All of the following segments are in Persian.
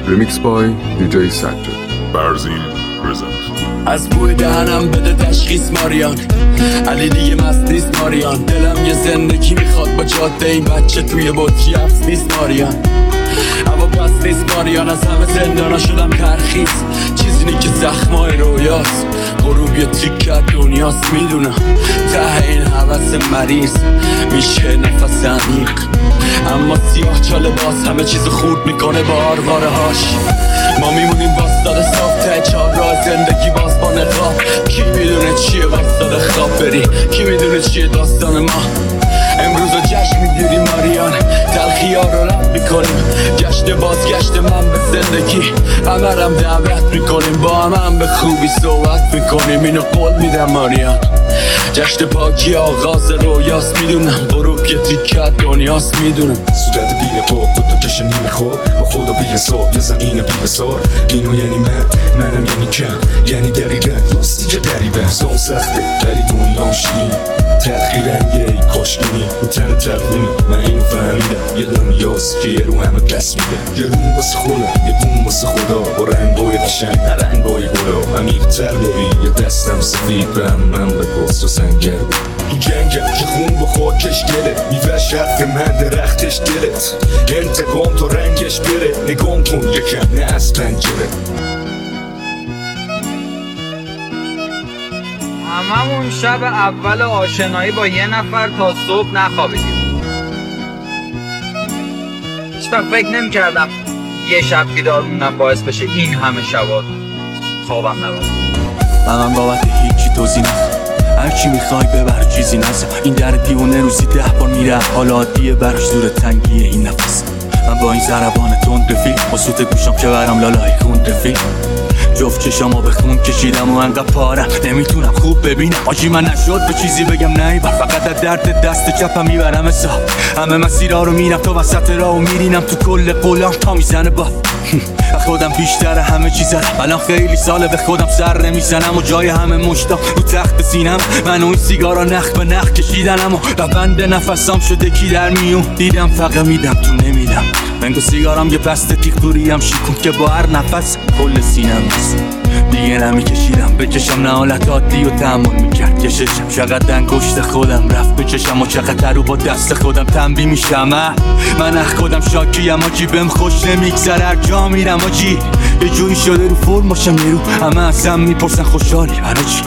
Remix by DJ Sajjad. برزین پرزنت. از بوی دهنم بده تشخیص ماریان، علی دیگه مست نیست ماریان. دلم یه زندگی میخواد با جاده این بچه توی بطری افس نیست ماریان. اما بس نیست ماریان، از همه زندانا شدم ترخیص. چیزی نی که زخمای رویاست، غروب یه تیکه دنیاست. میدونم ته این حوث مریض میشه نفس عمیق، اما سیاه چاله باز همه چیز خورد میکنه با آرواره هاش. ما میمونیم باستاده صاف ته چهار راه زندگی باز با نقاب. کی میدونه چیه باستاده خواب بری، کی میدونه چیه داستان ما. امروز رو جشن میگیریم ماریان، تلخی ها رو رد میکنیم. جشن بازگشت من به زندگی، همرم دعوت میکنیم. با هم به خوبی صحبت میکنیم. اینو قول میدم ماریان، جشن پاکی آغاز رویاست. میدونم غروب یه تیکه دنیاست. میدونم صورت بینه پاک بود تو کش نیمه خواب با خدا بی حساب یه زمین بی حسار. اینو یعنی منم یعنی کم، یعنی دقیقا راستی که دریبه زون سخته دری دنیا شیرین تلخی رنگه کاشکینی و تن تقویمی. من اینو فهمیدم یه دنیاست که یه رو همه پس میده. یه روم واسه خودم یه بوم واسه خدا، با رنگای قشنگ رنگای گلا. عمیق‌تر ببین یه دستم سفید به من بپرس و سنگر این جنگم که خون با خاکش گله. میوه شرف من درختش دلت، انتقام تو رنگش بره. نگام کن یکم نه از پنجره. هممون شب اول آشنایی با یه نفر تا صبح نخوابیدیم. هیچ وقت فکر نمی‌کردم یه شب بیدار موندم باعث بشه این همه شبا خوابم نبره. من بابت هیچی توضیح نخوام، هرچی میخوای ببر چیزی نزم. این در دیونه روزی 10 بار میره، حالا عادیه براش دور تنگیه این نفس. من با این ضربان تند رفیق، با سوت گوشم که برم لالای خون رفیق. جفت چشامو به خون کشیدم و انقدر پارم نمیتونم خوب ببینم. آجی من نشد به چیزی بگم نیبر، فقط از درد دست چپم میبرم حساب. همه مسیرها رو میرم تا وسط راه و میرینم تو کل قولام تا میزنه با خودم بیشتر همه چیزم. الان خیلی ساله به خودم سر نمیزنم و جای همه مشتام رو تخت سینم. من و این سیگارا نخ به نخ کشیدنم و روند نفسام شده کی در میون. دیدم فقط میدم تو نمیدم. من سیگارم یه بسته تیغ دوریم شیکون که با هر نفس کل سینم است. دیگه نمیکشیدم بکشم، نه حالت عادی و تحمل میکرد کششم. چقدر انگشت خودم رفت بچشم و چقدر رو با دست خودم تنبیه میشم. من اخ خودم شاکیم آجی، بهم خوش نمیگذره هر جا میرم آجی. یه جوری شده رو فرم باشم یه رو همه ازم میپرسن خوشحالی برای چی.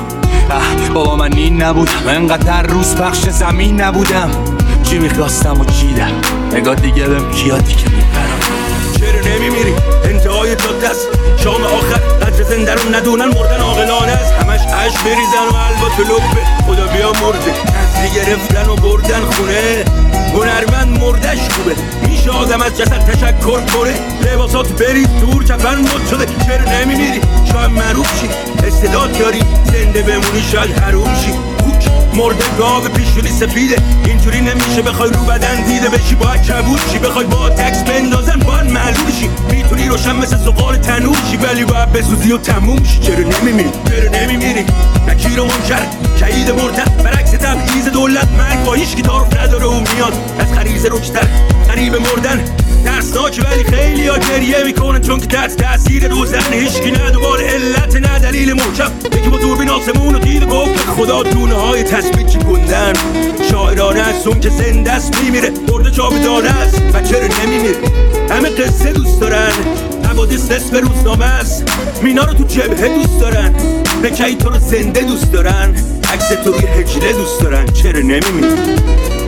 بابا من این نبودم، انقدر روز پخش زمین نبودم. چی میخواستم و چیدم، نگاه دیگه بهم کیاتی که میپرم. چرا نمیمیری انتهای تا دست شام آخر قدر زنده رو ندونن مردن عاقلانه است. همش عشق بریزن و البته لبه خدا بیا مرده. نسلی گرفتن و بردن خونه، هنرمند مردش خوبه. میشه آدم از جسد تشکر کنه، لباسات بریز دور کفن مد شده. چرا نمیمیری شاید معروف شی، استعداد داری زنده بمونی شاید حروم شی. مرده گاو پیشونی سفیده، اینجوری نمیشه بخوای رو بدن دیده بشی. باید کبود شی، بخوای با تکس بندازن باید معلول شی. میتونی روشن مثل سقال تنور شی، ولی باید بسوزی و تموم شی. چرا نمیمیری؟ چرا نمیمیری؟ نکیر و منکر شهید مرتد، برعکس تبعیض دولت مرگ با هیچ کی تعارف نداره و میاد از غریزه رکشتر. قریب مردن ترسناکه ولی خیلی ها گریه میکنن چون که تحت تاثیر روزن هیچکی ندوبال علت نه دلیل محکم. یکی با دوربین آسمون و دید گفت خدا دونه های تثبیت چی گندن. شاعرانه است اون که زنده است میمیره، برده جاودانه است و چرا نمیمیره. همه قصه دوست دارن، حوادث نصف روزنامه است. مینا رو تو جبهه دوست دارن، بکی تو رو زنده دوست دارن، عکس تو روی هجله دوست دارن. چرا نمیمیره؟